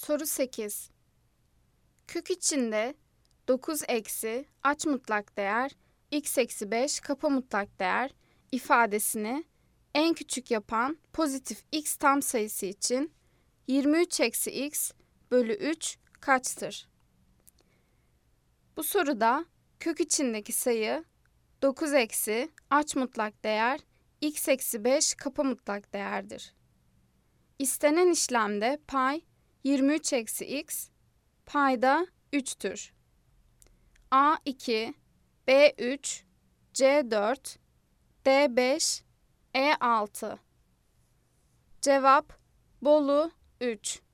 Soru 8. Kök içinde 9 eksi aç mutlak değer x eksi 5 kapa mutlak değer ifadesini en küçük yapan pozitif x tam sayısı için 23 eksi x bölü 3 kaçtır? Bu soruda kök içindeki sayı 9 eksi aç mutlak değer x eksi 5 kapa mutlak değerdir. İstenen işlemde pay 23 eksi x, payda 3'tür. A2, B3, C4, D5, E6. Cevap Bolu 3.